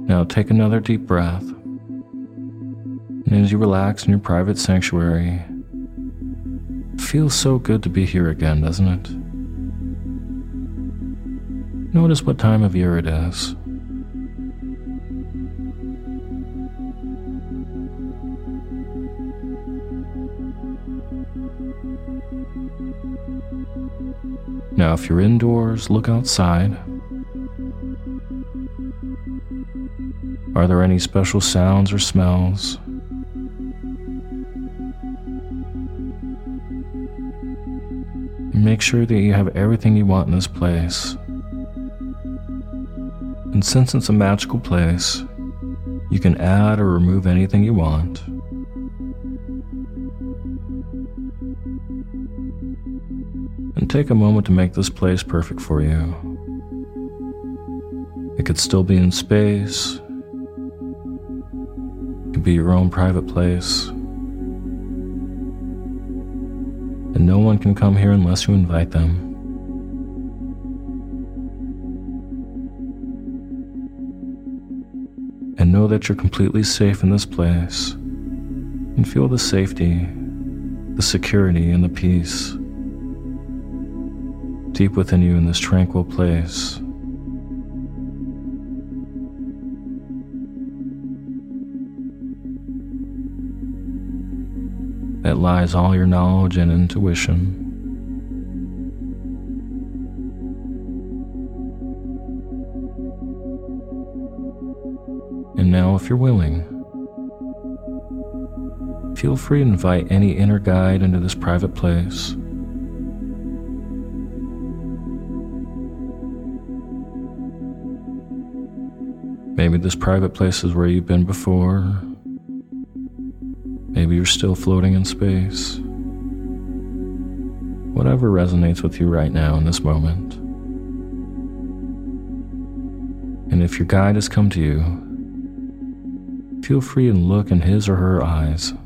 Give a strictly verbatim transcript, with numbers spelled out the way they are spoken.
Now take another deep breath. And as you relax in your private sanctuary, it feels so good to be here again, doesn't it? Notice what time of year it is. Now, if you're indoors, look outside. Are there any special sounds or smells? Make sure that you have everything you want in this place. And since it's a magical place, you can add or remove anything you want. And take a moment to make this place perfect for you. It could still be in space. It could be your own private place. And no one can come here unless you invite them. And know that you're completely safe in this place. And feel the safety, the security, and the peace deep within you in this tranquil place. That lies all your knowledge and intuition. And now, if you're willing, feel free to invite any inner guide into this private place. Maybe this private place is where you've been before. Maybe you're still floating in space. Whatever resonates with you right now in this moment. And if your guide has come to you, feel free to look in his or her eyes.